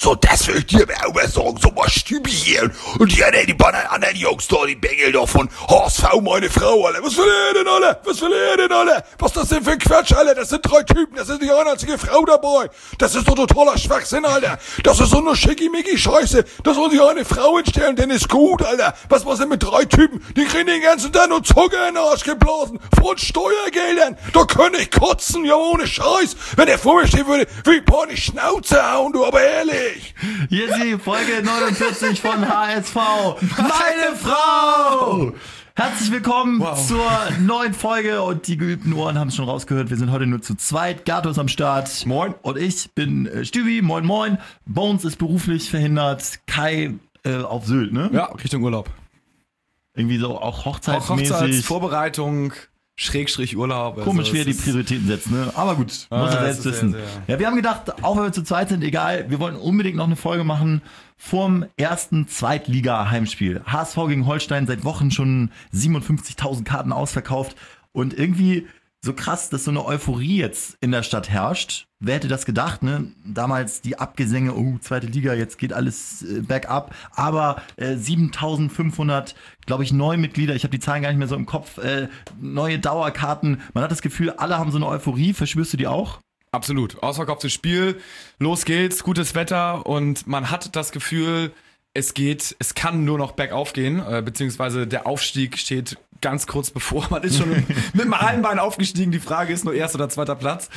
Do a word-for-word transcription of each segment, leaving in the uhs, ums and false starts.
So, das will ich dir aber sagen, so mal Stübi hier. Und die anderen, die anderen, anderen Jungs da, die Bengel da von H S V, meine Frau, Alter. Was will ihr denn, alle? Was will ihr denn, alle? Was ist das denn für ein Quatsch, Alter? Das sind drei Typen, das ist nicht eine einzige Frau dabei. Das ist doch totaler Schwachsinn, Alter. Das ist so eine Schickimicki-Scheiße. Das soll sich eine Frau hinstellen, denn ist gut, Alter. Was was denn mit drei Typen? Die kriegen den ganzen Tag nur Zucker in den Arsch geblasen. Von Steuergeldern. Da könnte ich kotzen, ja ohne Scheiß. Wenn der vor mir stehen würde, wie ein paar die Schnauze hauen, du, aber ehrlich. Hier ist die Folge neunundvierzig von H S V. Meine Frau! Herzlich willkommen wow. zur neuen Folge und die geübten Ohren haben es schon rausgehört. Wir sind heute nur zu zweit. Gato ist am Start. Moin. Und ich bin äh, Stübi. Moin, moin. Bones ist beruflich verhindert. Kai äh, auf Sylt, ne? Ja, Richtung Urlaub. Irgendwie so auch hochzeitsmäßig. Auch Hochzeitsvorbereitung. Schrägstrich Urlaub. Komisch, also, wie er die Prioritäten setzt, ne? Aber gut, ah, muss er selbst wissen. Sehr, sehr. Ja, wir haben gedacht, auch wenn wir zu zweit sind, egal, wir wollen unbedingt noch eine Folge machen vorm ersten Zweitliga-Heimspiel. H S V gegen Holstein, seit Wochen schon siebenundfünfzigtausend Karten ausverkauft und irgendwie so krass, dass so eine Euphorie jetzt in der Stadt herrscht. Wer hätte das gedacht, ne? Damals die Abgesänge, oh, zweite Liga, jetzt geht alles äh, bergab. Aber äh, siebentausendfünfhundert, glaube ich, neue Mitglieder, ich habe die Zahlen gar nicht mehr so im Kopf, äh, neue Dauerkarten. Man hat das Gefühl, alle haben so eine Euphorie. Verspürst du die auch? Absolut. Ausverkauftes Spiel, los geht's, gutes Wetter und man hat das Gefühl, es geht, es kann nur noch bergauf gehen, äh, beziehungsweise der Aufstieg steht ganz kurz bevor. Man ist schon mit dem halben Bein aufgestiegen. Die Frage ist nur erster oder zweiter Platz.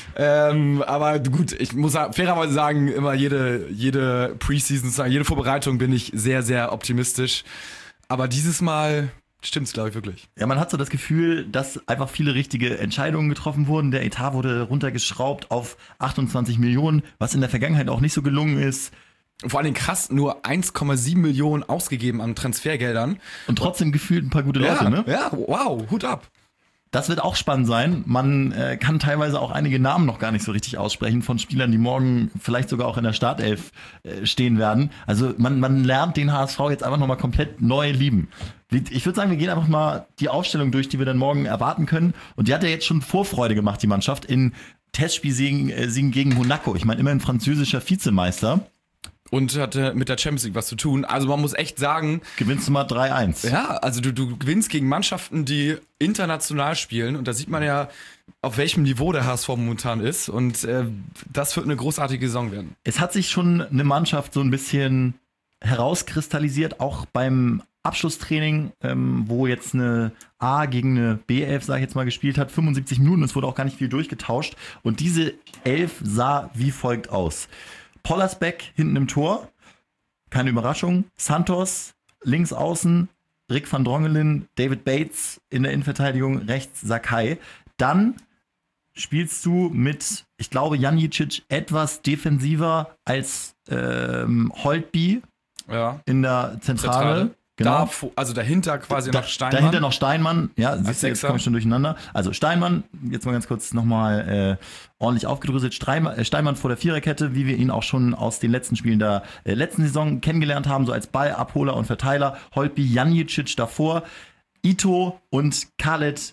Ähm, aber gut, ich muss fairerweise sagen, immer jede, jede Preseason, jede Vorbereitung bin ich sehr, sehr optimistisch. Aber dieses Mal stimmt's, glaube ich, wirklich. Ja, man hat so das Gefühl, dass einfach viele richtige Entscheidungen getroffen wurden. Der Etat wurde runtergeschraubt auf achtundzwanzig Millionen, was in der Vergangenheit auch nicht so gelungen ist. Vor allem krass, nur eins Komma sieben Millionen ausgegeben an Transfergeldern. Und trotzdem gefühlt ein paar gute Leute, ja, ne? Ja, wow, Hut ab. Das wird auch spannend sein. Man äh, kann teilweise auch einige Namen noch gar nicht so richtig aussprechen von Spielern, die morgen vielleicht sogar auch in der Startelf äh, stehen werden. Also man, man lernt den H S V jetzt einfach nochmal komplett neu lieben. Ich würde sagen, wir gehen einfach mal die Aufstellung durch, die wir dann morgen erwarten können. Und die hat ja jetzt schon Vorfreude gemacht, die Mannschaft, in Testspielsiegen äh, Siegen gegen Monaco. Ich meine, immerhin französischer Vizemeister. Und hatte mit der Champions League was zu tun. Also man muss echt sagen... Gewinnst du mal drei eins. Ja, also du, du gewinnst gegen Mannschaften, die international spielen. Und da sieht man ja, auf welchem Niveau der H S V momentan ist. Und äh, das wird eine großartige Saison werden. Es hat sich schon eine Mannschaft so ein bisschen herauskristallisiert, auch beim Abschlusstraining, ähm, wo jetzt eine A gegen eine B elf, sag ich jetzt mal, gespielt hat. fünfundsiebzig Minuten, es wurde auch gar nicht viel durchgetauscht. Und diese Elf sah wie folgt aus. Pollersbeck hinten im Tor, keine Überraschung. Santos links außen, Rick van Drongelen, David Bates in der Innenverteidigung, rechts Sakai. Dann spielst du mit, ich glaube, Janicic etwas defensiver als ähm, Holtby ja. in der Zentrale. Zentrale. Genau. Da, also dahinter quasi da, noch Steinmann. Dahinter noch Steinmann. Ja, siehst du, jetzt komme ich schon durcheinander. Also Steinmann, jetzt mal ganz kurz nochmal äh, ordentlich aufgedröselt. Steinmann, äh, Steinmann vor der Viererkette, wie wir ihn auch schon aus den letzten Spielen der äh, letzten Saison kennengelernt haben, so als Ballabholer und Verteiler. Holtby, Janicic davor, Ito und Khaled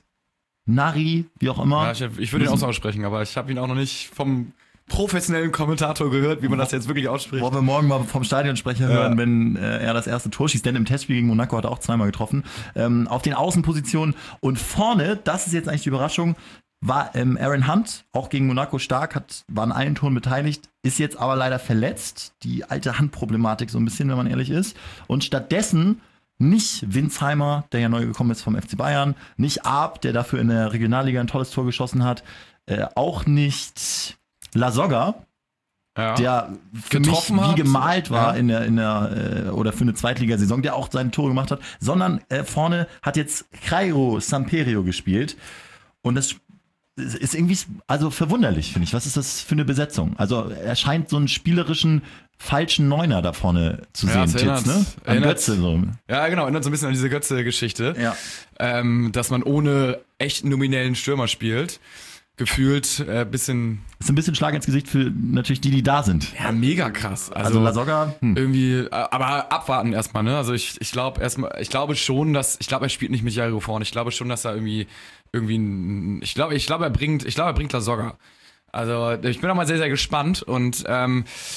Nari, wie auch immer. Ja, ich, ich würde ihn auch so aussprechen, aber ich habe ihn auch noch nicht vom professionellen Kommentator gehört, wie man das jetzt wirklich ausspricht. Wollen wir morgen mal vom Stadionsprecher ja. hören, wenn äh, er das erste Tor schießt, denn im Testspiel gegen Monaco hat er auch zweimal getroffen. Ähm, auf den Außenpositionen und vorne, das ist jetzt eigentlich die Überraschung, war ähm, Aaron Hunt, auch gegen Monaco stark, hat, war an allen Toren beteiligt, ist jetzt aber leider verletzt. Die alte Handproblematik so ein bisschen, wenn man ehrlich ist. Und stattdessen nicht Winsheimer, der ja neu gekommen ist vom F C Bayern, nicht Arp, der dafür in der Regionalliga ein tolles Tor geschossen hat, äh, auch nicht Lasogga, ja. der für getroffen mich wie hat. gemalt war ja. in der in der äh, oder für eine Zweitligasaison, der auch seine Tore gemacht hat, sondern äh, vorne hat jetzt Jairo Samperio gespielt und das ist irgendwie also verwunderlich, finde ich. Was ist das für eine Besetzung? Also er scheint so einen spielerischen falschen Neuner da vorne zu ja, sehen, Titz, ne? An erinnert, Götze so. Ja, genau, erinnert so ein bisschen an diese Götze-Geschichte, ja. ähm, dass man ohne echten nominellen Stürmer spielt. Gefühlt äh, bisschen... Ist ein bisschen Schlag ins Gesicht für natürlich die, die da sind. Ja, mega krass. Also, also Lasogga, hm. irgendwie, aber abwarten erstmal, ne? Also ich, ich glaube erstmal, ich glaube schon, dass, ich glaube, er spielt nicht mit Jairo vorne. Ich glaube schon, dass er irgendwie, irgendwie, ein, ich glaube, ich glaube, er bringt, ich glaube, er bringt Lasogga. Also ich bin auch mal sehr, sehr gespannt und ähm,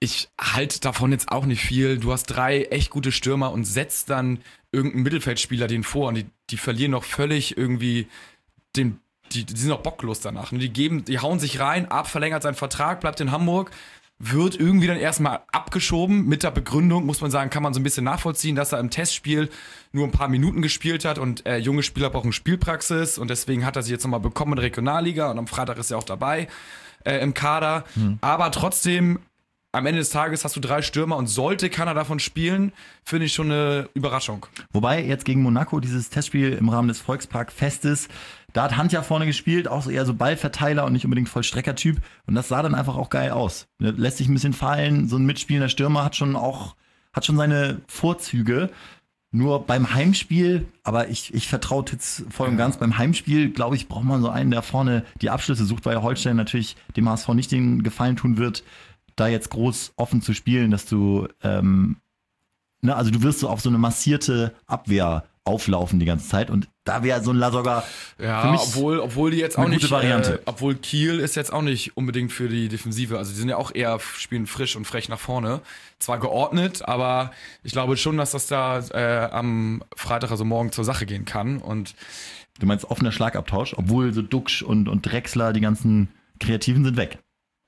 ich halte davon jetzt auch nicht viel. Du hast drei echt gute Stürmer und setzt dann irgendeinen Mittelfeldspieler den vor und die, die verlieren noch völlig irgendwie den, die, die sind noch bocklos danach. Die geben, die hauen sich rein, Ab verlängert seinen Vertrag, bleibt in Hamburg, wird irgendwie dann erstmal abgeschoben. Mit der Begründung, muss man sagen, kann man so ein bisschen nachvollziehen, dass er im Testspiel nur ein paar Minuten gespielt hat und äh, junge Spieler brauchen Spielpraxis und deswegen hat er sich jetzt nochmal bekommen in der Regionalliga und am Freitag ist er auch dabei äh, im Kader. Hm. Aber trotzdem, am Ende des Tages hast du drei Stürmer und sollte keiner davon spielen, finde ich schon eine Überraschung. Wobei jetzt gegen Monaco dieses Testspiel im Rahmen des Volkspark-Festes, da hat Hand ja vorne gespielt, auch so eher so Ballverteiler und nicht unbedingt Vollstreckertyp. Und das sah dann einfach auch geil aus. Lässt sich ein bisschen fallen, so ein mitspielender Stürmer hat schon auch, hat schon seine Vorzüge. Nur beim Heimspiel, aber ich, ich vertraue Titz voll und ganz, beim Heimspiel, glaube ich, braucht man so einen, der vorne die Abschlüsse sucht, weil Holstein natürlich dem H S V nicht den Gefallen tun wird, da jetzt groß offen zu spielen, dass du, ähm, ne, also du wirst so auf so eine massierte Abwehr auflaufen die ganze Zeit und da wäre so ein Lasogga ja, für mich obwohl, obwohl die jetzt auch nicht, äh, obwohl Kiel ist jetzt auch nicht unbedingt für die Defensive, also die sind ja auch eher, spielen frisch und frech nach vorne, zwar geordnet, aber ich glaube schon, dass das da äh, am Freitag, also morgen zur Sache gehen kann und du meinst offener Schlagabtausch, obwohl so Duxch und, und Drexler, die ganzen Kreativen sind weg.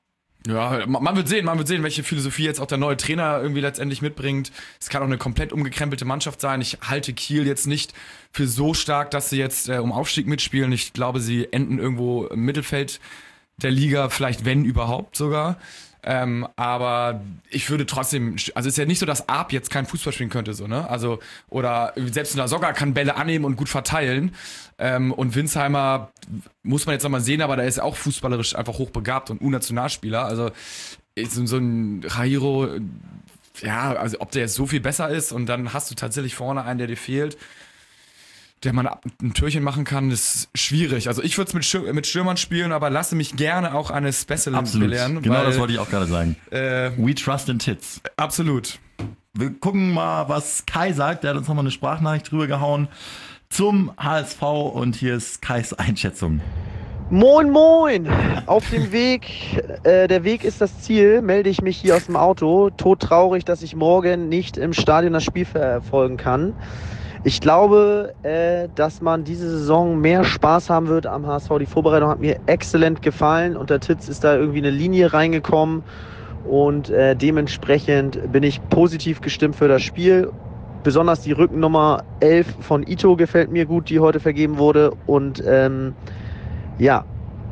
Ja, man wird sehen, man wird sehen, welche Philosophie jetzt auch der neue Trainer irgendwie letztendlich mitbringt. Es kann auch eine komplett umgekrempelte Mannschaft sein. Ich halte Kiel jetzt nicht für so stark, dass sie jetzt äh, um Aufstieg mitspielen. Ich glaube, sie enden irgendwo im Mittelfeld der Liga, vielleicht wenn überhaupt sogar. Ähm, aber ich würde trotzdem, also es ist ja nicht so, dass Arp jetzt kein Fußball spielen könnte, so, ne? Also, oder selbst ein Lasogga kann Bälle annehmen und gut verteilen. Ähm, und Winsheimer muss man jetzt nochmal sehen, aber der ist auch fußballerisch einfach hochbegabt und U-Nationalspieler. Also so, so ein Jairo, ja, also ob der jetzt so viel besser ist und dann hast du tatsächlich vorne einen, der dir fehlt, der man ein Türchen machen kann, ist schwierig. Also ich würde es mit, Stür- mit Stürmern spielen, aber lasse mich gerne auch eine Specialin belehren. Genau, weil, das wollte ich auch gerade sagen. Äh, We trust in Tits. Absolut. Wir gucken mal, was Kai sagt. Der hat uns nochmal eine Sprachnachricht drüber gehauen zum H S V und hier ist Kais Einschätzung. Moin, moin! Auf dem Weg, äh, der Weg ist das Ziel, melde ich mich hier aus dem Auto. Todtraurig, dass ich morgen nicht im Stadion das Spiel verfolgen kann. Ich glaube, äh, dass man diese Saison mehr Spaß haben wird am H S V. Die Vorbereitung hat mir exzellent gefallen. Unter Titz ist da irgendwie eine Linie reingekommen. Und äh, dementsprechend bin ich positiv gestimmt für das Spiel. Besonders die Rückennummer elf von Ito gefällt mir gut, die heute vergeben wurde. Und ähm, ja,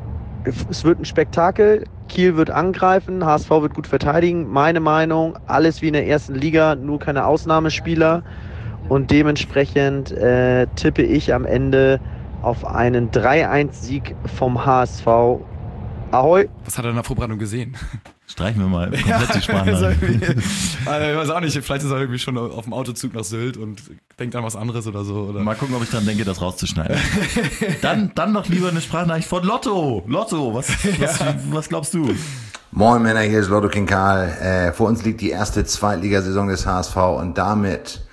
es wird ein Spektakel. Kiel wird angreifen, H S V wird gut verteidigen. Meine Meinung, alles wie in der ersten Liga, nur keine Ausnahmespieler. Und dementsprechend äh, tippe ich am Ende auf einen drei eins Sieg vom H S V. Ahoi! Was hat er in der Vorbereitung gesehen? Streichen wir mal komplett die Sprache. Also, ich weiß auch nicht, vielleicht ist er irgendwie schon auf dem Autozug nach Sylt und denkt an was anderes oder so. Oder? Mal gucken, ob ich dran denke, das rauszuschneiden. dann, dann noch lieber eine Sprachnachricht von Lotto. Lotto, was, was, ja. was glaubst du? Moin Männer, hier ist Lotto King Karl. Äh, vor uns liegt die erste Zweitligasaison des H S V und damit,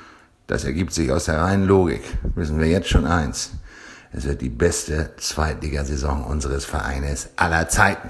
das ergibt sich aus der reinen Logik, wissen wir jetzt schon eins. Es wird die beste Zweitligasaison unseres Vereines aller Zeiten.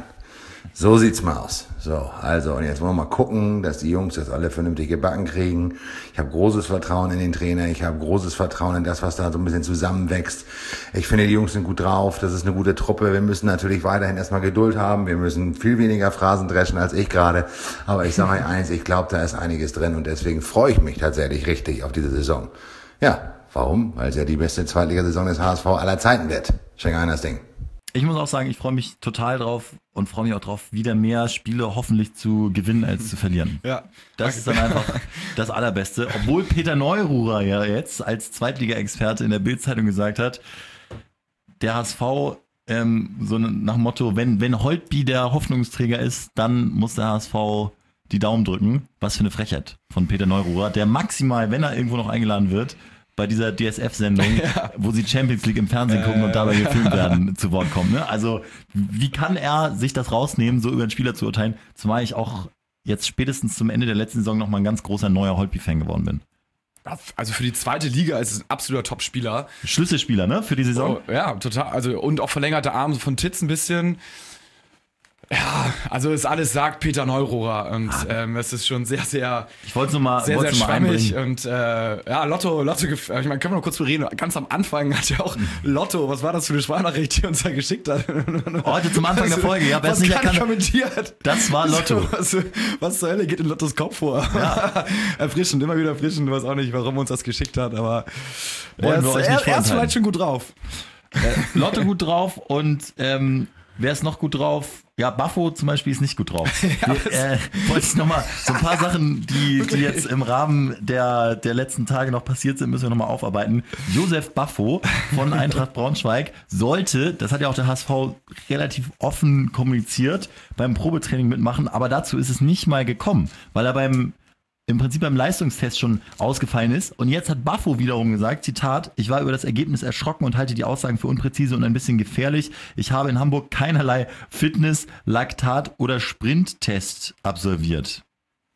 So sieht's mal aus. So, also, und jetzt wollen wir mal gucken, dass die Jungs das alle vernünftig gebacken kriegen. Ich habe großes Vertrauen in den Trainer. Ich habe großes Vertrauen in das, was da so ein bisschen zusammenwächst. Ich finde, die Jungs sind gut drauf. Das ist eine gute Truppe. Wir müssen natürlich weiterhin erstmal Geduld haben. Wir müssen viel weniger Phrasen dreschen als ich gerade. Aber ich sage euch eins, ich glaube, da ist einiges drin. Und deswegen freue ich mich tatsächlich richtig auf diese Saison. Ja, warum? Weil es ja die beste Zweitligasaison des H S V aller Zeiten wird. Schenk ein das Ding. Ich muss auch sagen, ich freue mich total drauf und freue mich auch drauf, wieder mehr Spiele hoffentlich zu gewinnen als zu verlieren. Ja. Das ist dann einfach das Allerbeste. Obwohl Peter Neururer ja jetzt als Zweitliga-Experte in der Bild-Zeitung gesagt hat, der H S V, ähm, so nach dem Motto, wenn, wenn Holtby der Hoffnungsträger ist, dann muss der H S V die Daumen drücken. Was für eine Frechheit von Peter Neururer, der maximal, wenn er irgendwo noch eingeladen wird, bei dieser D S F-Sendung, ja. wo sie Champions League im Fernsehen gucken äh, und dabei gefilmt werden, zu Wort kommen. Ne? Also wie kann er sich das rausnehmen, so über einen Spieler zu urteilen, zumal ich auch jetzt spätestens zum Ende der letzten Saison nochmal ein ganz großer neuer Holtby-Fan geworden bin. Also für die zweite Liga ist es ein absoluter Top-Spieler. Schlüsselspieler, ne, für die Saison? Oh, ja, total. Also und auch verlängerte Arme von Titz ein bisschen. Ja, also es alles sagt Peter Neururer und ähm, es ist schon sehr, sehr, Ich wollte es nochmal sehr, sehr schwammig einbringen. und äh, ja, Lotto, Lotto, gef- ich meine, können wir noch kurz reden, ganz am Anfang hat ja auch Lotto, was war das für eine Sprachnachricht, die uns da geschickt hat? Heute zum Anfang der Folge, ja, wer es was nicht gar nicht erkannt, kommentiert. das war Lotto. Was, was zur Hölle geht in Lottos Kopf vor? Ja. Erfrischend, immer wieder erfrischend, weiß auch nicht, warum uns das geschickt hat, aber Wollen er wir ist, euch nicht er, er ist vorenthalten. vielleicht schon gut drauf. Äh, Lotto gut drauf und ähm, wer ist noch gut drauf? Ja, Baffo zum Beispiel ist nicht gut drauf. Wir, äh, wollte ich nochmal so ein paar Sachen, die, die jetzt im Rahmen der, der letzten Tage noch passiert sind, müssen wir nochmal aufarbeiten. Josef Baffo von Eintracht Braunschweig sollte, das hat ja auch der H S V relativ offen kommuniziert, beim Probetraining mitmachen, aber dazu ist es nicht mal gekommen, weil er beim im Prinzip beim Leistungstest schon ausgefallen ist. Und jetzt hat Baffo wiederum gesagt, Zitat, ich war über das Ergebnis erschrocken und halte die Aussagen für unpräzise und ein bisschen gefährlich. Ich habe in Hamburg keinerlei Fitness-, Laktat- oder Sprinttest absolviert.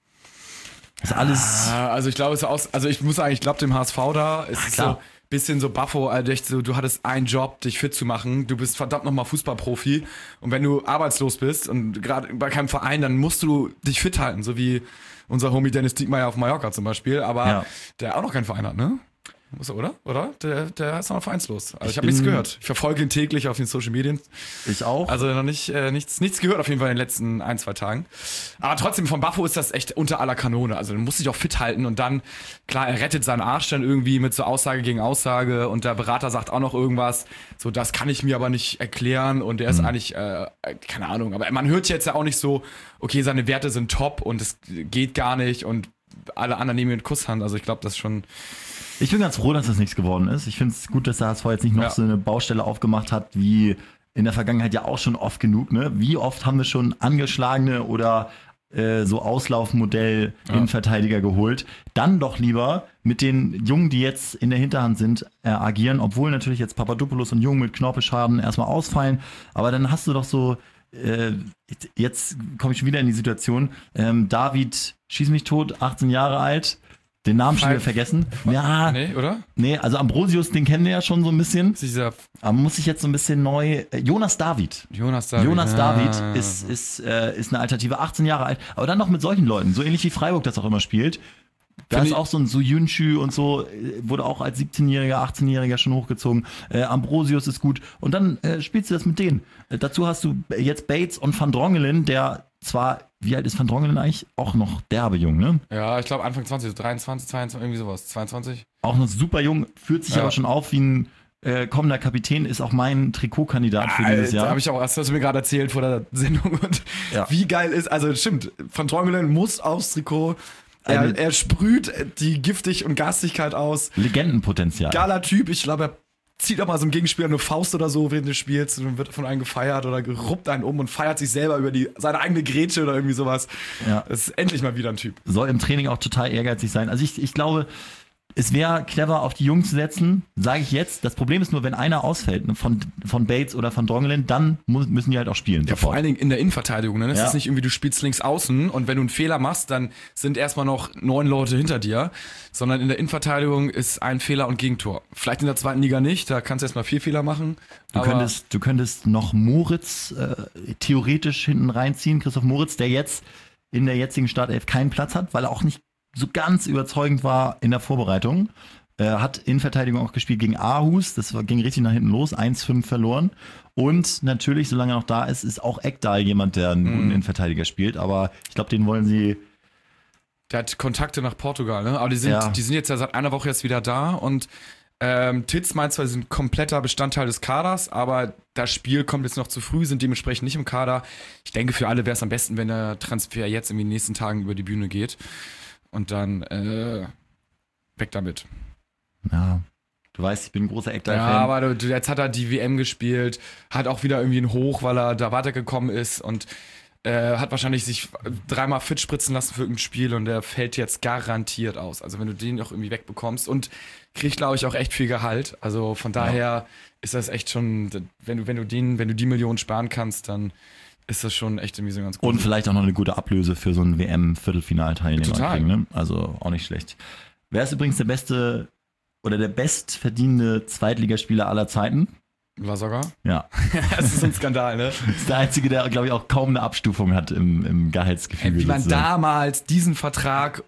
Das ist alles... Ja, also ich glaube, es ist aus, also ich muss sagen, ich glaube dem H S V da, es ist klar. so bisschen so Baffo, also echt so, du hattest einen Job, dich fit zu machen, du bist verdammt nochmal Fußballprofi und wenn du arbeitslos bist und gerade bei keinem Verein, dann musst du dich fit halten, so wie unser Homie Dennis Diekmeyer auf Mallorca zum Beispiel, aber Ja. der auch noch keinen Verein hat, ne? Muss er, oder? Oder? Der, der ist noch vereinslos. Also ich, Ich habe nichts bin- gehört. Ich verfolge ihn täglich auf den Social Medien. Ich auch. Also noch nicht, äh, nichts, nichts gehört auf jeden Fall in den letzten ein, zwei Tagen. Aber trotzdem, von Baffo ist das echt unter aller Kanone. Also du musst dich auch fit halten und dann, klar, er rettet seinen Arsch dann irgendwie mit so Aussage gegen Aussage und der Berater sagt auch noch irgendwas, so das kann ich mir aber nicht erklären und der ist eigentlich, äh, keine Ahnung, aber man hört jetzt ja auch nicht so, okay, seine Werte sind top und es geht gar nicht und alle anderen nehmen ihn mit Kusshand. Also ich glaube, das ist schon... Ich bin ganz froh, dass das nichts geworden ist. Ich finde es gut, dass der H S V jetzt nicht noch Ja. so eine Baustelle aufgemacht hat, wie in der Vergangenheit ja auch schon oft genug. Ne? Wie oft haben wir schon angeschlagene oder äh, so Auslaufmodell Innenverteidiger geholt? Dann doch lieber mit den Jungen, die jetzt in der Hinterhand sind, äh, agieren, obwohl natürlich jetzt Papadopoulos und Jung mit Knorpelschaden erstmal ausfallen. Aber dann hast du doch so, äh, jetzt komme ich schon wieder in die Situation, ähm, David, schieß mich tot, achtzehn Jahre alt, den Namen schon wieder Five- vergessen. Ja, Nee, oder? nee, also Ambrosius, den kennen wir ja schon so ein bisschen. Ist dieser Aber muss ich jetzt so ein bisschen neu. äh, Jonas David. Jonas David. Jonas Ah. David ist, ist, äh, ist eine Alternative, achtzehn Jahre alt. Aber dann noch mit solchen Leuten, so ähnlich wie Freiburg das auch immer spielt. Da Find ist ich- auch so ein Suyunchu und so, äh, wurde auch als siebzehnjähriger, achtzehnjähriger schon hochgezogen. Äh, Ambrosius ist gut. Und dann äh, spielst du das mit denen. Äh, dazu hast du jetzt Bates und Van Drongelen, der zwar, wie alt ist Van Drongelen eigentlich? Auch noch derbe jung, ne? Ja, ich glaube Anfang zwanzig, so dreiundzwanzig, zweiundzwanzig, irgendwie sowas. zweiundzwanzig. Auch noch super jung, führt sich Ja. aber schon auf wie ein äh, kommender Kapitän, ist auch mein Trikotkandidat für dieses Da Jahr. habe ich auch, das hast du mir gerade erzählt vor der Sendung. Und Ja. wie geil ist, also stimmt, Van Drongelen muss aufs Trikot. Er, Eine- er sprüht die Giftig und Gastigkeit aus. Legendenpotenzial. Geiler Typ, ich glaube, er zieht auch mal so einem Gegenspieler eine Faust oder so während des Spiels und wird von einem gefeiert oder geruppt einen um und feiert sich selber über die, seine eigene Grätsche oder irgendwie sowas. Ja. Das ist endlich mal wieder ein Typ. Soll im Training auch total ehrgeizig sein. Also ich, ich glaube, es wäre clever, auf die Jungs zu setzen, sage ich jetzt. Das Problem ist nur, wenn einer ausfällt, ne, von, von Bates oder von Drongelen, dann mu- müssen die halt auch spielen. Ja, vor allen Dingen in der Innenverteidigung. Ne? Das Ja. ist nicht irgendwie, du spielst links außen und wenn du einen Fehler machst, dann sind erstmal noch neun Leute hinter dir, sondern in der Innenverteidigung ist ein Fehler und Gegentor. Vielleicht in der zweiten Liga nicht, da kannst du erstmal vier Fehler machen. Du aber könntest, du könntest noch Moritz äh, theoretisch hinten reinziehen, Christoph Moritz, der jetzt in der jetzigen Startelf keinen Platz hat, weil er auch nicht so ganz überzeugend war in der Vorbereitung. Äh, hat Innenverteidigung auch gespielt gegen Aarhus, das war, ging richtig nach hinten los, eins fünf verloren. Und natürlich, solange er noch da ist, ist auch Ekdal jemand, der einen guten Innenverteidiger spielt, aber ich glaube, den wollen sie... der hat Kontakte nach Portugal, ne? Aber die sind, Ja. die sind jetzt ja seit einer Woche jetzt wieder da und ähm, Titz meint zwar, sie sind kompletter Bestandteil des Kaders, aber das Spiel kommt jetzt noch zu früh, sind dementsprechend nicht im Kader. Ich denke, für alle wäre es am besten, wenn der Transfer jetzt in den nächsten Tagen über die Bühne geht. Und dann äh, weg damit. Ja, du weißt, ich bin ein großer Ekdal-Fan. Ja, aber du, du- jetzt hat er die W M gespielt, hat auch wieder irgendwie ein Hoch, weil er da weitergekommen ist und äh, hat wahrscheinlich sich dreimal fit spritzen lassen für irgendein Spiel und der fällt jetzt garantiert aus. Also wenn du den auch irgendwie wegbekommst und kriegt, glaube ich, auch echt viel Gehalt. Also von daher ist das echt schon, wenn du, wenn du den, wenn du die Millionen sparen kannst, dann ist das schon echt irgendwie so ganz gut. Und vielleicht auch noch eine gute Ablöse für so einen W M-Viertelfinalteilnehmer Total. kriegen, ne? Also auch nicht schlecht. Wer ist übrigens der beste oder der bestverdienende Zweitligaspieler aller Zeiten? Lasogga? Ja. Das ist so ein Skandal, ne? Das ist der Einzige, der, glaube ich, auch kaum eine Abstufung hat im, im Gehaltsgefüge. Wie man sozusagen. damals diesen Vertrag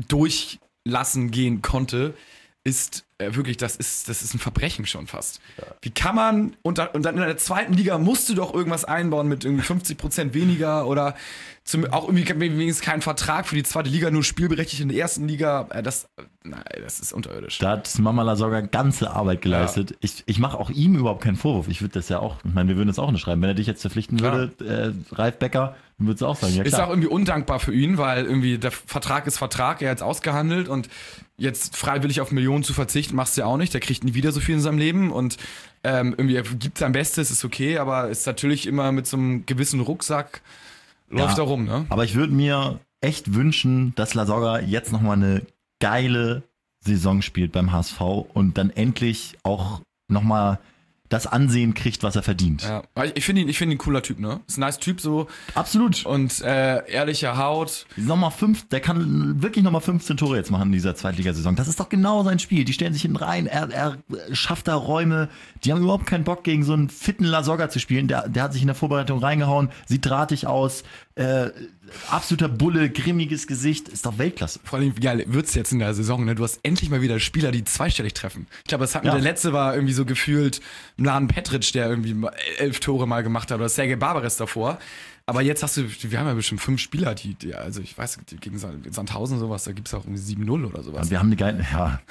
durchlassen gehen konnte, ist äh, wirklich, das ist, das ist ein Verbrechen schon fast. Ja. Wie kann man, und, da, und dann in der zweiten Liga musst du doch irgendwas einbauen mit irgendwie fünfzig Prozent weniger oder zum, auch irgendwie wenigstens keinen Vertrag für die zweite Liga, nur spielberechtigt in der ersten Liga. Äh, das, nein, das ist unterirdisch. Da hat Mama Lasogga ganze Arbeit geleistet. Ja. Ich, ich mache auch ihm überhaupt keinen Vorwurf. Ich würde das ja auch, ich meine, wir würden das auch nicht schreiben. Wenn er dich jetzt verpflichten Klar. würde, äh, Ralf Becker, dann würdest du auch sagen, ja klar. Ist auch irgendwie undankbar für ihn, weil irgendwie der Vertrag ist Vertrag, er hat es ausgehandelt und jetzt freiwillig auf Millionen zu verzichten, machst du ja auch nicht. Der kriegt nie wieder so viel in seinem Leben und ähm, irgendwie er gibt sein Bestes, ist okay, aber ist natürlich immer mit so einem gewissen Rucksack läuft ja, da rum, ne? Aber ich würde mir echt wünschen, dass Lasogga jetzt nochmal eine geile Saison spielt beim H S V und dann endlich auch nochmal das Ansehen kriegt, was er verdient. Ja, ich finde ihn, ich finde ihn ein cooler Typ, ne? Ist ein nice Typ so. Absolut. Und äh, ehrliche Haut. Nochmal fünf, der kann wirklich nochmal fünfzehn Tore jetzt machen in dieser Zweitligasaison. Das ist doch genau sein Spiel. Die stellen sich hinten rein, er, er schafft da Räume. Die haben überhaupt keinen Bock, gegen so einen fitten Lasogga zu spielen. Der, der hat sich in der Vorbereitung reingehauen, sieht drahtig aus, äh, absoluter Bulle, grimmiges Gesicht, ist doch Weltklasse. Vor allem, wie geil wird's jetzt in der Saison, ne? Du hast endlich mal wieder Spieler, die zweistellig treffen. Ich glaube, das hatten Ja. der letzte war irgendwie so gefühlt Mladen Petric, der irgendwie elf Tore mal gemacht hat, oder Sergej Barbares davor. Aber jetzt hast du, wir haben ja bestimmt fünf Spieler, die, die also ich weiß, die gegen Sandhausen sowas, da gibt's auch irgendwie sieben null oder sowas. Und wir haben eine geile, ja,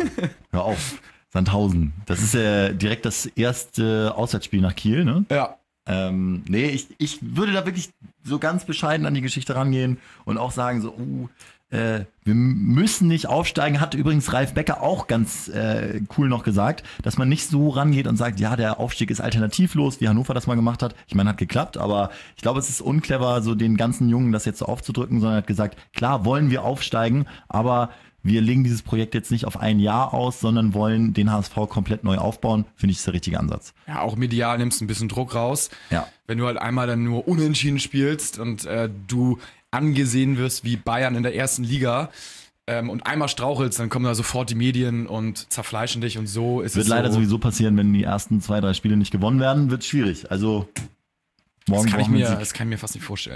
hör auf, Sandhausen. Das ist ja direkt das erste Auswärtsspiel nach Kiel, ne? Ja. Ähm, nee, ich, ich würde da wirklich so ganz bescheiden an die Geschichte rangehen und auch sagen so, uh, äh, wir müssen nicht aufsteigen, hat übrigens Ralf Becker auch ganz äh, cool noch gesagt, dass man nicht so rangeht und sagt, ja, der Aufstieg ist alternativlos, wie Hannover das mal gemacht hat. Ich meine, hat geklappt, aber ich glaube, es ist unclever, so den ganzen Jungen das jetzt so aufzudrücken, sondern hat gesagt, klar, wollen wir aufsteigen, aber wir legen dieses Projekt jetzt nicht auf ein Jahr aus, sondern wollen den H S V komplett neu aufbauen. Finde ich, ist der richtige Ansatz. Ja, auch medial nimmst du ein bisschen Druck raus. Ja. Wenn du halt einmal dann nur unentschieden spielst und äh, du angesehen wirst wie Bayern in der ersten Liga ähm, und einmal strauchelst, dann kommen da sofort die Medien und zerfleischen dich und so ist Wird es leider so, sowieso passieren, wenn die ersten zwei, drei Spiele nicht gewonnen werden, wird schwierig. Also morgen das kann ich brauchen wir mir, Sieg. das kann ich mir fast nicht vorstellen.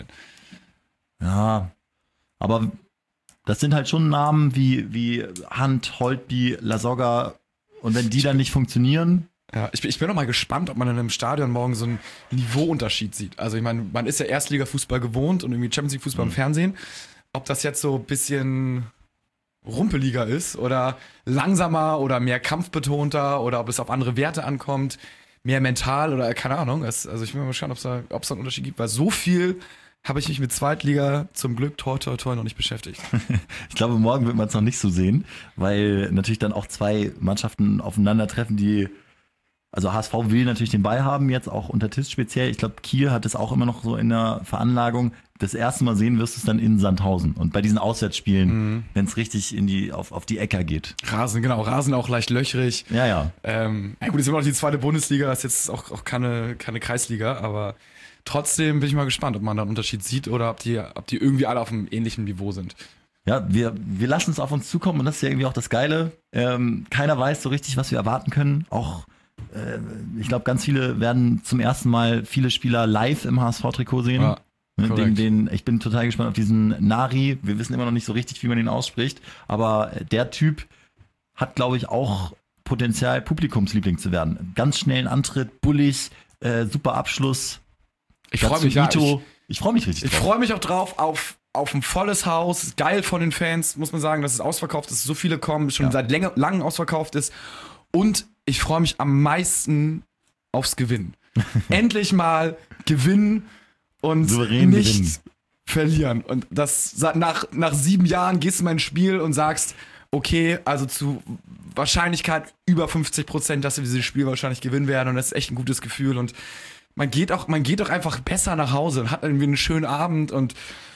Ja, aber das sind halt schon Namen wie, wie Hunt, Holtby, Lasogga und wenn die dann nicht funktionieren. Ja, ich bin, ich bin noch mal gespannt, ob man in einem Stadion morgen so einen Niveauunterschied sieht. Also ich meine, man ist ja Erstliga-Fußball gewohnt und irgendwie Champions League-Fußball Mhm. im Fernsehen. Ob das jetzt so ein bisschen rumpeliger ist oder langsamer oder mehr kampfbetonter oder ob es auf andere Werte ankommt, mehr mental oder keine Ahnung. Es, also ich bin mal gespannt, ob es da, ob es da einen Unterschied gibt, weil so viel habe ich mich mit Zweitliga zum Glück toi toi toi noch nicht beschäftigt. Ich glaube, morgen wird man es noch nicht so sehen, weil natürlich dann auch zwei Mannschaften aufeinandertreffen, die, also H S V will natürlich den Ball haben, jetzt auch unter T I S speziell. Ich glaube, Kiel hat es auch immer noch so in der Veranlagung. Das erste Mal sehen wirst du es dann in Sandhausen. Und bei diesen Auswärtsspielen, Mhm. wenn es richtig in die, auf, auf die Äcker geht. Rasen, genau, Rasen auch leicht löchrig. Ja, ja. Ähm, ja gut, ist immer noch die zweite Bundesliga, ist jetzt auch, auch keine, keine Kreisliga, aber trotzdem bin ich mal gespannt, ob man da einen Unterschied sieht oder ob die, ob die irgendwie alle auf einem ähnlichen Niveau sind. Ja, wir, wir lassen es auf uns zukommen und das ist ja irgendwie auch das Geile. Ähm, keiner weiß so richtig, was wir erwarten können. Auch, äh, ich glaube, ganz viele werden zum ersten Mal viele Spieler live im H S V-Trikot sehen. Ja, Ne, den, korrekt. den, ich bin total gespannt auf diesen Nari. Wir wissen immer noch nicht so richtig, wie man ihn ausspricht. Aber der Typ hat, glaube ich, auch Potenzial, Publikumsliebling zu werden. Ganz schnellen Antritt, bullig, äh, super Abschluss. Ich Dazu freue mich, ja, Ito. Ich, ich freue mich richtig Ich drauf. freue mich auch drauf auf, auf ein volles Haus. Geil von den Fans, muss man sagen, dass es ausverkauft ist, so viele kommen, schon Ja. seit länger, langem ausverkauft ist. Und ich freue mich am meisten aufs Gewinnen. Endlich mal gewinnen und Souverän nicht gewinnen. verlieren. Und das nach, nach sieben Jahren gehst du mal ins Spiel und sagst, okay, also zu Wahrscheinlichkeit über fünfzig Prozent, dass wir dieses Spiel wahrscheinlich gewinnen werden. Und das ist echt ein gutes Gefühl. Und man geht auch, man geht auch einfach besser nach Hause und hat irgendwie einen schönen Abend und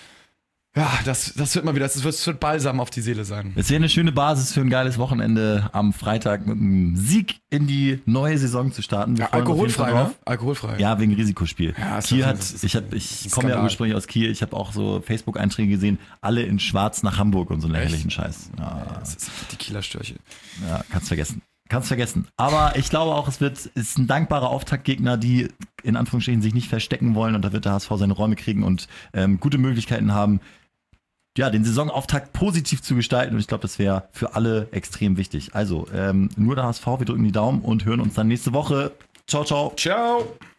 ja, das, das wird mal wieder, das wird, das wird Balsam auf die Seele sein. Es wäre eine schöne Basis für ein geiles Wochenende am Freitag mit einem Sieg in die neue Saison zu starten. Wir Ja, freuen uns auf jeden alkoholfrei, Fall ne? drauf. Alkoholfrei. Ja, wegen Risikospiel. Ja, ist Kiel doch- hat, das ist ich hab, ein ich komme ja Skandal. ursprünglich aus Kiel, ich habe auch so Facebook-Einträge gesehen, alle in schwarz nach Hamburg und so einen Echt? lächerlichen Scheiß. Ja, Das ist die Kieler Störche. ja, kannst vergessen. Kannst vergessen. Aber ich glaube auch, es wird ist ein dankbarer Auftaktgegner, die in Anführungsstrichen sich nicht verstecken wollen. Und da wird der H S V seine Räume kriegen und ähm, gute Möglichkeiten haben, ja, den Saisonauftakt positiv zu gestalten. Und ich glaube, das wäre für alle extrem wichtig. Also, ähm, nur der H S V, wir drücken die Daumen und hören uns dann nächste Woche. Ciao, ciao. Ciao.